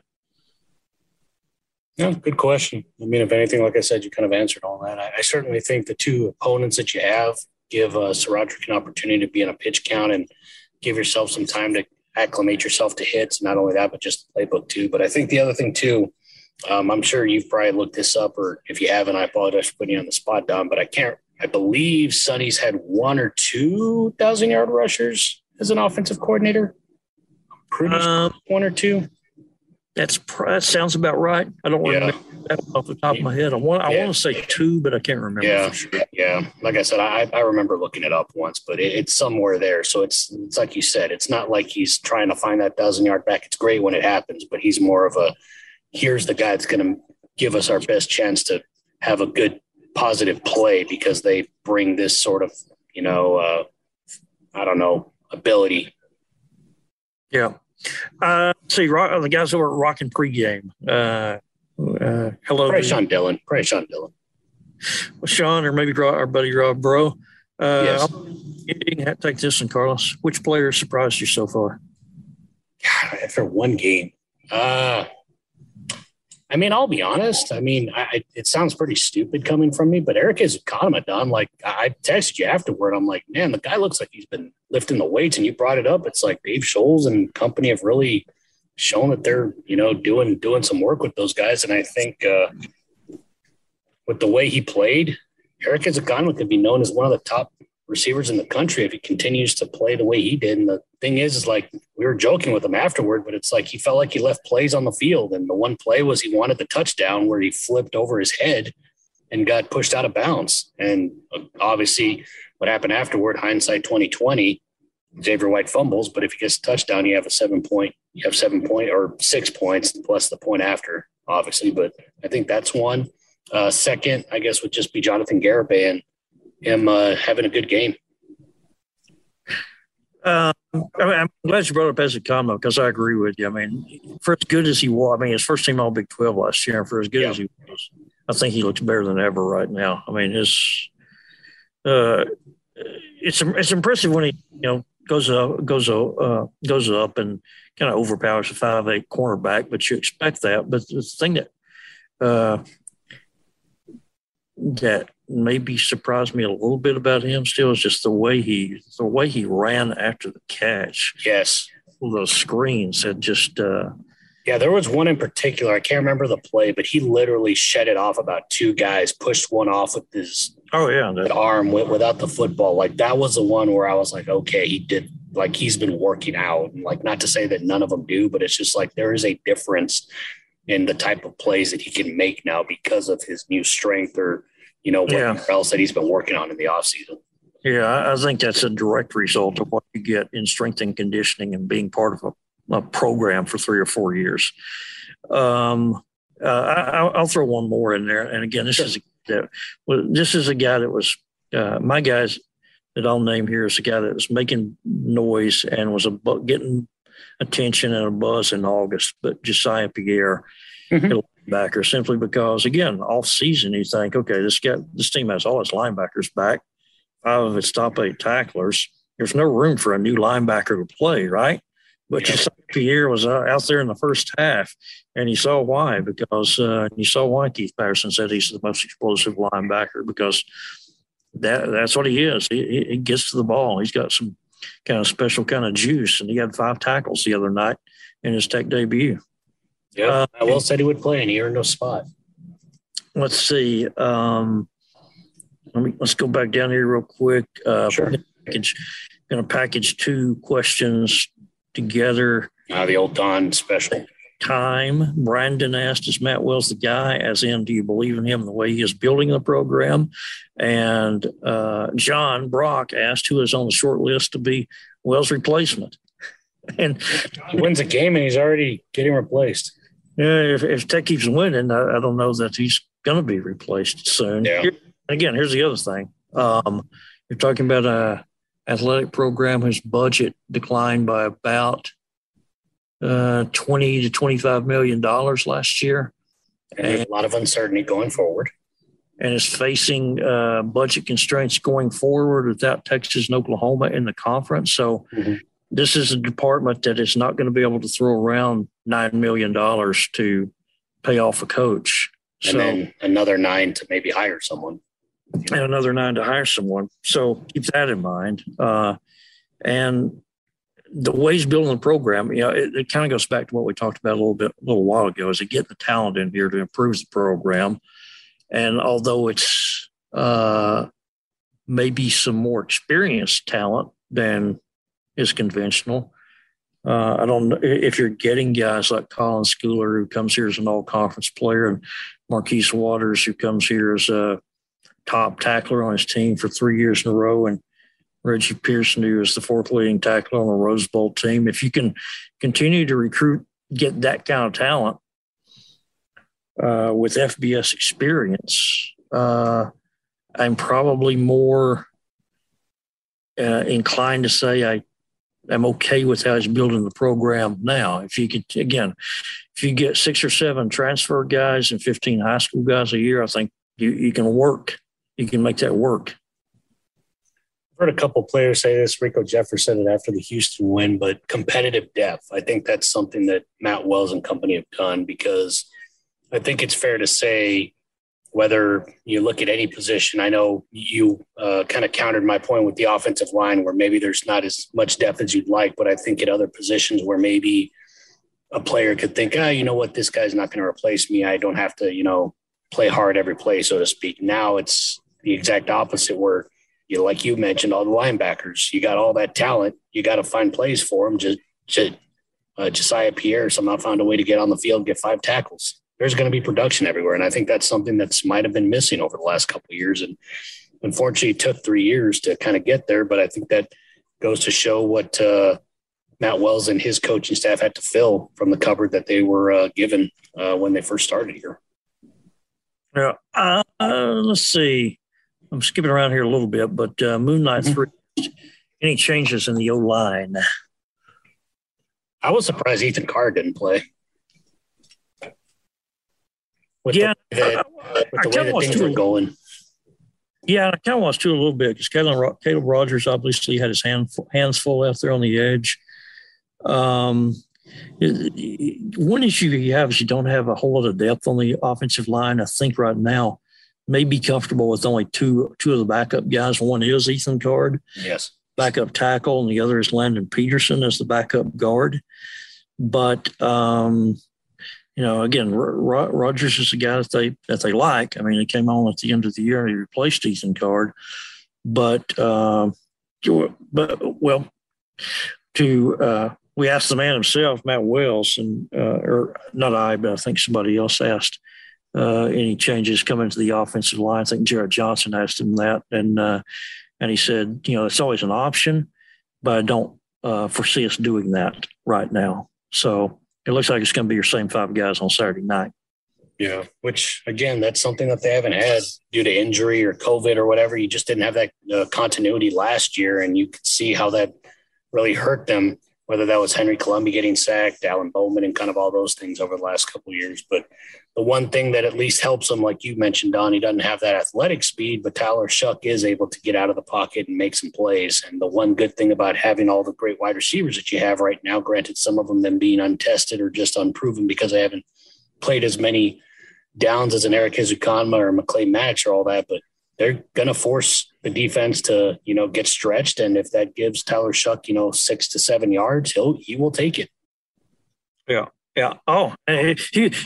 Yeah, good question. I mean, if anything, like I said, you kind of answered all that. I certainly think the 2 opponents that you have give SaRodorick an opportunity to be in a pitch count and give yourself some time to acclimate yourself to hits. Not only that, but just the playbook too. But I think the other thing too, I'm sure you've probably looked this up, or if you haven't, I apologize for putting you on the spot, Don, but I believe Sonny's had 1 or 2 1,000-yard rushers as an offensive coordinator. Pretty sure 1 or 2. That sounds about right. I don't remember that off the top of my head. I want to say 2, but I can't remember for sure. Yeah. Like I said, I remember looking it up once, but it's somewhere there. So it's like you said, it's not like he's trying to find that 1,000-yard back. It's great when it happens, but he's more of here's the guy that's going to give us our best chance to have a good positive play, because they bring this sort of, ability. Yeah. See, the guys over at Rockin' Pregame, Hello. Probably Sean Dillon. Well, Sean, or maybe our buddy Rob Bro. Yes. Take this one, Carlos. Which player surprised you so far? God, after one game. I mean, I'll be honest. I mean, it sounds pretty stupid coming from me, but Eric Ezukanma, Don, like I texted you afterward. I'm like, man, the guy looks like he's been lifting the weights, and you brought it up. It's like Dave Scholes and company have really shown that they're, doing some work with those guys. And I think with the way he played, Eric Ezukanma could be known as one of the top receivers in the country if he continues to play the way he did. And the thing is like we were joking with him afterward, but it's like he felt like he left plays on the field. And the one play was he wanted the touchdown where he flipped over his head and got pushed out of bounds. And obviously what happened afterward, hindsight 2020, Xavier White fumbles, but if he gets a touchdown, you have 7 point or 6 points plus the point after, obviously. But I think that's one. Second, I guess, would just be Jonathan Garibay and him having a good game. I'm glad you brought up Ezukanma because I agree with you. I mean, for as good as he was, his first team All Big 12 last year, and for as good as he was, I think he looks better than ever right now. I mean, it's impressive when he goes up and kind of overpowers a 5'8" cornerback, but you expect that. But the thing that maybe surprised me a little bit about him still is just the way he ran after the catch. Yes. Those screens had just there was one in particular. I can't remember the play, but he literally shed it off about two guys, pushed one off with his arm without the football. Like that was the one where I was like, okay, he did, like he's been working out. And like, not to say that none of them do, but it's just like there is a difference in the type of plays that he can make now because of his new strength or, whatever else that he's been working on in the offseason. Yeah, I think that's a direct result of what you get in strength and conditioning and being part of a program for 3 or 4 years. I'll throw one more in there. And again, this is a guy that was my guys that I'll name here is a guy that was making noise and was getting attention and a buzz in August, but Josiah Pierre, linebacker, simply because, again, off season, you think, okay, this team has all its linebackers back, 5 of its top 8 tacklers. There's no room for a new linebacker to play, right? But Josiah Pierre was out there in the first half, and you saw why, because Keith Patterson said he's the most explosive linebacker because that's what he is. He gets to the ball. He's got some kind of special kind of juice, and he had 5 tackles the other night in his Tech debut. Yeah, I will said he would play, and he earned a spot. Let's see. Let's go back down here real quick. Sure. Going to package 2 questions together. The old Don special. Time. Brandon asked, is Matt Wells the guy? As in, do you believe in him the way he is building the program? And John Brock asked, who is on the short list to be Wells' replacement? And he wins a game and he's already getting replaced. Yeah, if Tech keeps winning, I don't know that he's going to be replaced soon. Yeah. Here's the other thing. You're talking about a athletic program whose budget declined by about $20 to $25 million last year. And there's a lot of uncertainty going forward. And is facing budget constraints going forward without Texas and Oklahoma in the conference. So this is a department that is not going to be able to throw around $9 million to pay off a coach. And then another 9 to maybe hire someone. And another 9 to hire someone. So keep that in mind. And the way he's building the program, it kind of goes back to what we talked about a little while ago, is to get the talent in here to improve the program. And although it's maybe some more experienced talent than is conventional, I don't know if you're getting guys like Colin Schooler, who comes here as an all-conference player, and Marquise Waters, who comes here as a top tackler on his team for 3 years in a row, and Reggie Pearson, who is the 4th leading tackler on the Rose Bowl team. If you can continue to get that kind of talent with FBS experience, I'm probably more inclined to say am okay with how he's building the program now. If you get 6 or 7 transfer guys and 15 high school guys a year, I think you can work. You can make that work. I've heard a couple players say this. Rico Jeffers said it after the Houston win, but competitive depth. I think that's something that Matt Wells and company have done, because I think it's fair to say, whether you look at any position, I know you kind of countered my point with the offensive line where maybe there's not as much depth as you'd like, but I think at other positions where maybe a player could think, you know what, this guy's not going to replace me. I don't have to, play hard every play, so to speak. Now it's the exact opposite where, like you mentioned, all the linebackers, you got all that talent. You got to find plays for them. Josiah Pierre somehow found a way to get on the field and get 5 tackles. There's going to be production everywhere. And I think that's something that's might have been missing over the last couple of years. And unfortunately, it took 3 years to kind of get there. But I think that goes to show what Matt Wells and his coaching staff had to fill from the cupboard that they were given when they first started here. Yeah. Let's see. I'm skipping around here a little bit, but Moon Knight 3, any changes in the O-line? I was surprised Ethan Carr didn't play. With the way that things were going. Yeah, I kind of was too a little bit, because Caleb Rogers obviously had his hands full out there on the edge. One issue you have is you don't have a whole lot of depth on the offensive line. I think right now may be comfortable with only two of the backup guys. One is Ethan Card, yes, backup tackle, and the other is Landon Peterson as the backup guard. But again, Rogers is a guy that they like. I mean, he came on at the end of the year and he replaced Ethan Card. We asked the man himself, Matt Wells, and or not I, but I think somebody else asked any changes coming to the offensive line. I think Jared Johnson asked him that, and he said, it's always an option, but I don't foresee us doing that right now. So it looks like it's going to be your same 5 guys on Saturday night. Yeah, which, again, that's something that they haven't had due to injury or COVID or whatever. You just didn't have that continuity last year, and you could see how that really hurt them, whether that was Henry Colombi getting sacked, Alan Bowman, and kind of all those things over the last couple of years. But the one thing that at least helps him, like you mentioned, Don, he doesn't have that athletic speed, but Tyler Shuck is able to get out of the pocket and make some plays. And the one good thing about having all the great wide receivers that you have right now, granted some of them being untested or just unproven because they haven't played as many downs as an Eric Ezukanma or McClay Match or all that, but they're going to force the defense to, get stretched. And if that gives Tyler Shuck, 6 to 7 yards, he will take it. Yeah. Yeah. Oh, I'm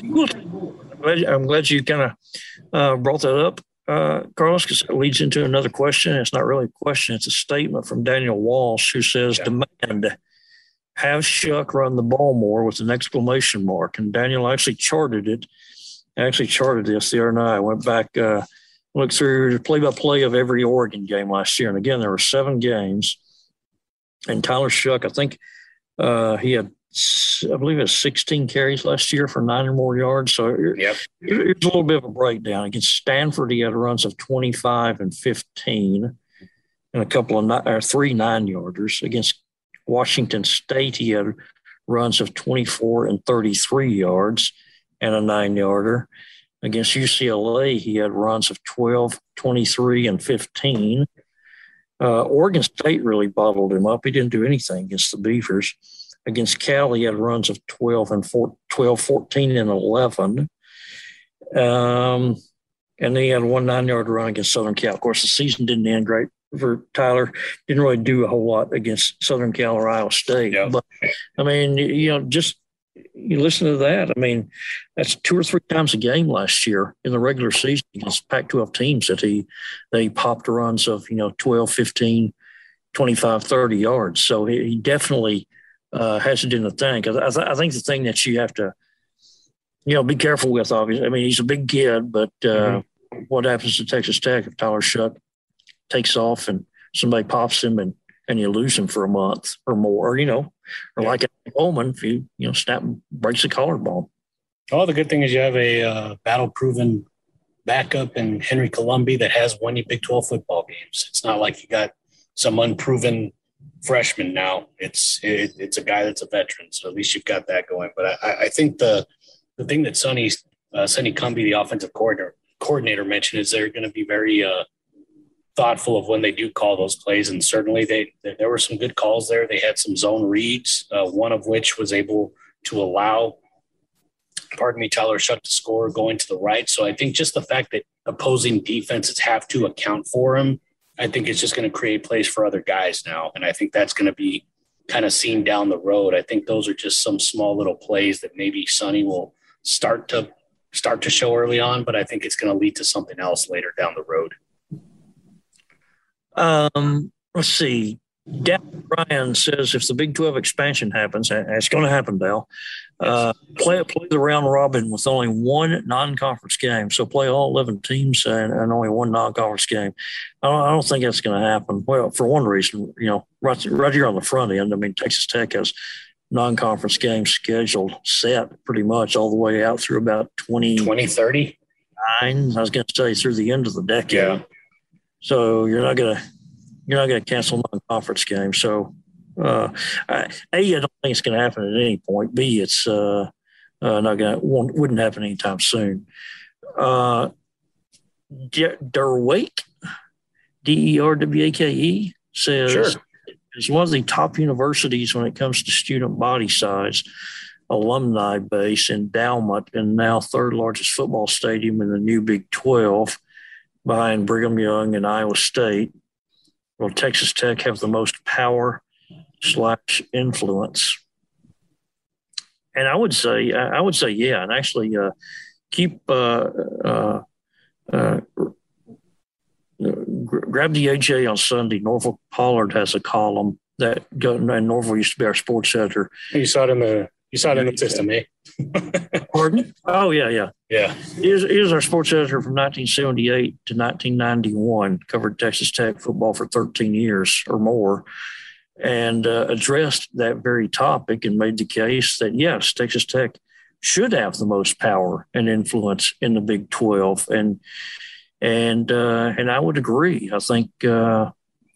glad you kind of brought that up, Carlos, because it leads into another question. It's not really a question. It's a statement from Daniel Walsh, who says, demand, have Shuck run the ball more, with an exclamation mark. And Daniel actually charted this the other night. I went back, looked through the play-by-play of every Oregon game last year. And again, there were 7 games. And Tyler Shuck, I think he had, I believe it was 16 carries last year for 9 or more yards. So here's a little bit of a breakdown. Against Stanford, he had runs of 25 and 15 and a couple of 3 9-yarders. Against Washington State, he had runs of 24 and 33 yards and a 9-yarder. Against UCLA, he had runs of 12, 23, and 15. Oregon State really bottled him up. He didn't do anything against the Beavers. Against Cal, he had runs of 12, 14, and 11. And then he had 1 9-yard run against Southern Cal. Of course, the season didn't end great for Tyler. Didn't really do a whole lot against Southern Cal or Iowa State. Yeah. But, I mean, just you listen to that. I mean, that's 2 or 3 times a game last year in the regular season against Pac-12 teams that they popped runs of, 12, 15, 25, 30 yards. So he definitely has to do the thing. I think the thing that you have to, be careful with, obviously. I mean, he's a big kid, but what happens to Texas Tech if Tyler Shuck takes off and somebody pops him and you lose him for a month or more, or like Bowman, if you snap and breaks the collarbone. Oh, the good thing is you have a battle-proven backup in Henry Colombi that has won you Big 12 football games. It's not like you got some unproven freshman now. It's a guy that's a veteran, so at least you've got that going. But I think the thing that Sonny Cumbie, the offensive coordinator, mentioned is they're going to be very thoughtful of when they do call those plays, and certainly there were some good calls there. They had some zone reads, one of which was able to allow, Tyler Shough to score going to the right. So I think just the fact that opposing defenses have to account for him, I think it's just going to create plays for other guys now. And I think that's going to be kind of seen down the road. I think those are just some small little plays that maybe Sonny will start to show early on, but I think it's going to lead to something else later down the road. Let's see. Dal Bryan says if the Big 12 expansion happens, and it's going to happen, Dal, play the round robin with only one non-conference game. So play all 11 teams and only one non-conference game. I don't think that's going to happen. Well, for one reason, right here on the front end, I mean, Texas Tech has non-conference games scheduled set pretty much all the way out through about 2030. I was going to say through the end of the decade. Yeah. So you're not going to cancel non-conference games. So, A, I don't think it's going to happen at any point. B, it's wouldn't happen anytime soon. Derwake, Derwake, says sure. It's one of the top universities when it comes to student body size, alumni base, endowment, and now third largest football stadium in the new Big 12 behind Brigham Young and Iowa State. Will Texas Tech have the most power / influence? And I would say, yeah. And actually, grab the AJ on Sunday. Norfolk Pollard has a column and Norfolk used to be our sports editor. You saw it in the system, eh? Pardon? Oh, yeah. Yeah. He was our sports editor from 1978 to 1991, covered Texas Tech football for 13 years or more, and addressed that very topic and made the case that, yes, Texas Tech should have the most power and influence in the Big 12. And I would agree. I think the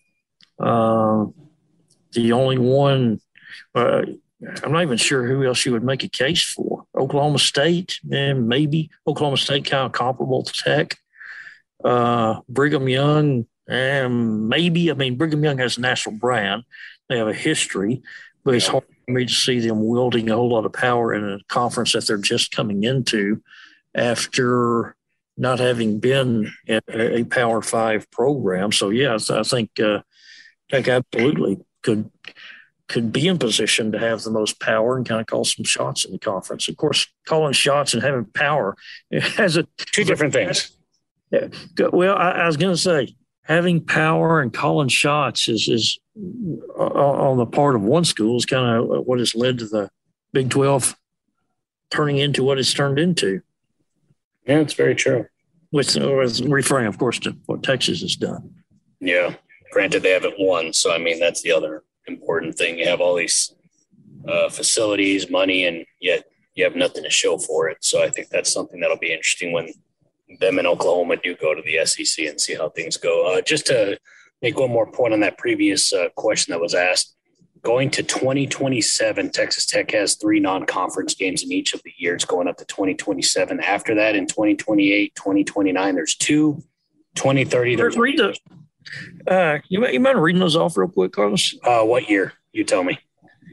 only one I'm not even sure who else you would make a case for. Oklahoma State, and maybe Oklahoma State kind of comparable to Tech. Brigham Young, and maybe. I mean, Brigham Young has a national brand. They have a history, but it's hard for me to see them wielding a whole lot of power in a conference that they're just coming into after not having been a Power 5 program. So, yeah, I think Tech absolutely could be in position to have the most power and kind of call some shots in the conference. Of course, calling shots and having power has two different things. Yeah. Well, I was going to say having power and calling shots is on the part of one school is kind of what has led to the Big 12 turning into what it's turned into. Yeah, it's very true. With referring, of course, to what Texas has done. Yeah. Granted, they haven't won. So, I mean, that's the other important thing. You have all these facilities, money, and yet you have nothing to show for it. So I think that's something that'll be interesting when them and Oklahoma do go to the SEC and see how things go. Just to make one more point on that previous question that was asked, going to 2027, Texas Tech has 3 non-conference games in each of the years going up to 2027. After that, in 2028, 2029, there's 2. 2030, there's you mind reading those off real quick, Carlos? What year? You tell me.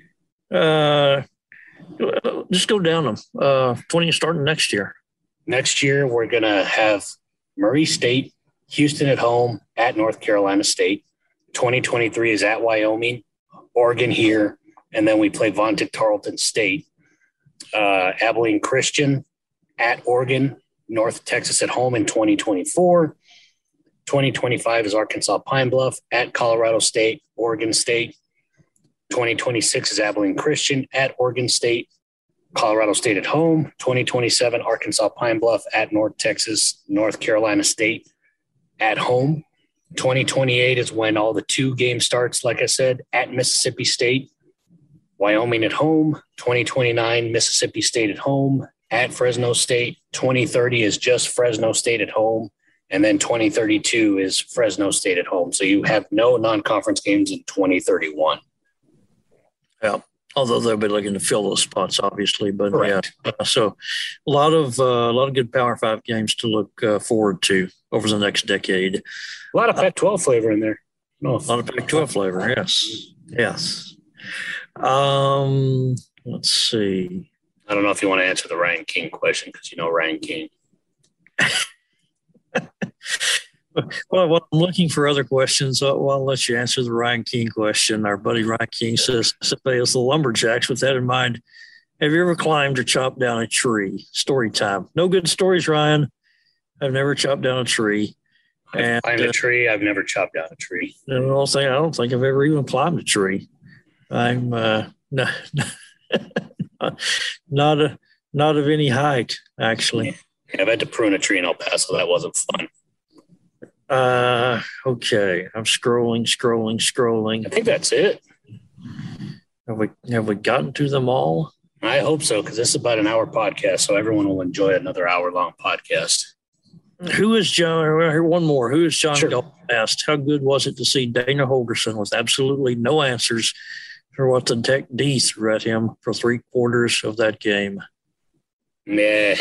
Just go down them. 20 starting next year. Next year, we're going to have Murray State, Houston at home, at North Carolina State. 2023 is at Wyoming, Oregon here, and then we play Vaunted Tarleton State. Abilene Christian at Oregon, North Texas at home in 2024. 2025 is Arkansas Pine Bluff, at Colorado State, Oregon State. 2026 is Abilene Christian, at Oregon State, Colorado State at home. 2027, Arkansas Pine Bluff, at North Texas, North Carolina State at home. 2028 is when all the 2 game starts, like I said, at Mississippi State, Wyoming at home. 2029, Mississippi State at home, at Fresno State. 2030 is just Fresno State at home, And then 2032 is Fresno State at home. So you have no non-conference games in 2031. Yeah. Although they'll be looking to fill those spots, obviously, but Correct. Yeah. So a lot of good Power 5 games to look forward to over the next decade. A lot of Pac-12 flavor in there. A lot of Pac-12 flavor, yes. Let's see. I don't know if you want to answer the Ryan King question because you know Ryan King. Well, I'm looking for other questions. I'll let you answer the Ryan King question. Our buddy Ryan King says, SFA is the Lumberjacks. With that in mind, have you ever climbed or chopped down a tree? Story time. No good stories, Ryan. I've never chopped down a tree. I've climbed a tree. I've never chopped down a tree. I don't think I've ever even climbed a tree. I'm not of any height, actually. Yeah, I've had to prune a tree in El Paso. That wasn't fun. Okay. I'm scrolling. I think that's it. Have we gotten to them all? I hope so, because this is about an hour podcast, so everyone will enjoy another hour-long podcast. Who is John? One more. Who is John Sure. Galt asked? How good was it to see Dana Holgerson with absolutely no answers for what the Tech D threw at him for 3/4 of that game? Meh.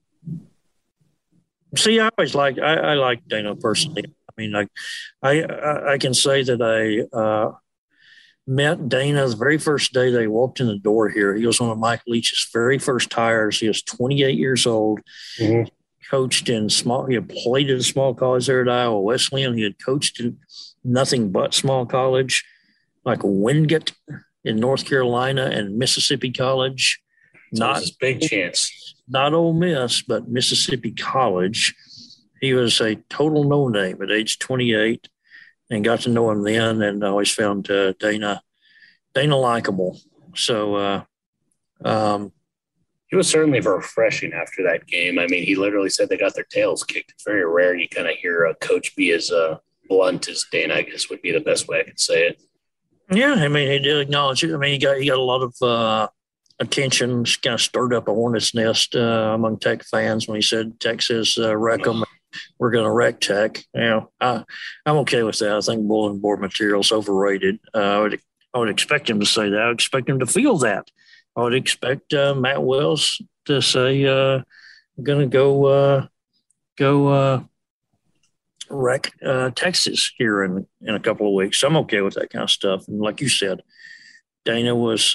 See, I like Dana personally. I mean, I can say that I met Dana the very first day they walked in the door here. He was one of Mike Leach's very first hires. He was 28 years old. Mm-hmm. He had played at a small college there at Iowa Wesleyan. He had coached at nothing but small college, like Wingate in North Carolina and Mississippi College. So not his big chance. Not Ole Miss, but Mississippi College. He was a total no-name at age 28 and got to know him then, and I always found Dana likable. So he was certainly refreshing after that game. I mean, he literally said they got their tails kicked. It's very rare you kind of hear a coach be as blunt as Dana, I guess would be the best way I could say it. Yeah, I mean, he did acknowledge it. I mean, he got a lot of attention, kind of stirred up a hornet's nest among Tech fans when he said Texas wreck them. We're going to wreck Tech. You know, I'm okay with that. I think bulletin board material is overrated. I would expect him to say that. I would expect him to feel that. I would expect Matt Wells to say, "I'm going to go wreck Texas here in a couple of weeks." So I'm okay with that kind of stuff. And like you said, Dana was.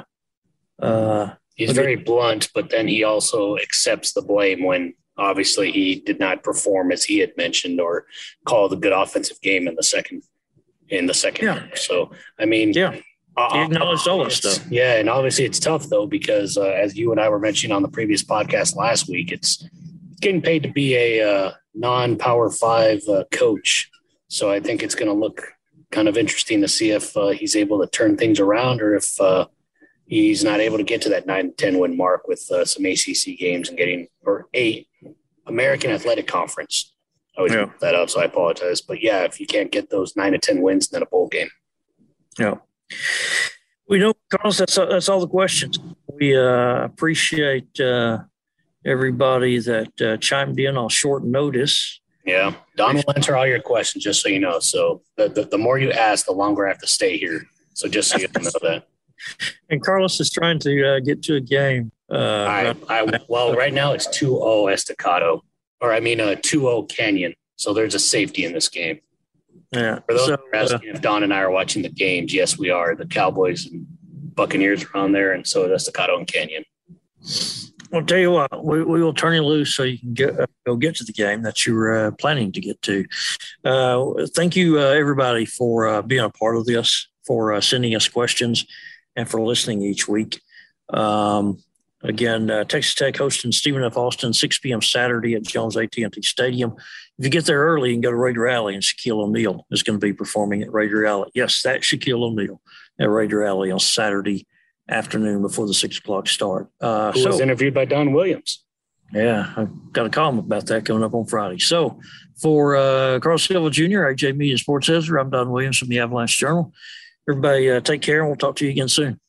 He's very blunt, but then he also accepts the blame when obviously he did not perform as he had mentioned or call the good offensive game in the second. Yeah. So I mean, yeah, he acknowledged all that stuff. Yeah, and obviously it's tough though because as you and I were mentioning on the previous podcast last week, it's getting paid to be a non-Power 5 coach. So I think it's going to look kind of interesting to see if he's able to turn things around or if he's not able to get to that 9-10 win mark with some ACC games and getting or a American Athletic Conference. I always put that up, so I apologize. But yeah, if you can't get those 9 to 10 wins, then a bowl game. Yeah, we know, Carlos. That's all the questions. We appreciate everybody that chimed in on short notice. Yeah, Don will answer all your questions, just so you know. So the more you ask, the longer I have to stay here. So just so you know that. And Carlos is trying to get to a game. Right now it's 2-0 Estacado, or 2-0 Canyon. So there's a safety in this game. Yeah. For those who are asking if Don and I are watching the games, yes, we are. The Cowboys and Buccaneers are on there, and so is Estacado and Canyon. I'll tell you what, we will turn you loose so you can go get to the game that you're planning to get to. Thank you, everybody, for being a part of this, for sending us questions, and for listening each week. Again, Texas Tech hosting Stephen F. Austin, 6 p.m. Saturday at Jones AT&T Stadium. If you get there early, you can go to Raider Alley, and Shaquille O'Neal is going to be performing at Raider Alley. Yes, that's Shaquille O'Neal at Raider Alley on Saturday afternoon before the 6 o'clock start. Who was interviewed by Don Williams. Yeah, I've got a column about that coming up on Friday. So for Carl Silva Jr., AJ Media Sports Editor, I'm Don Williams from the Avalanche Journal. Everybody take care, and we'll talk to you again soon.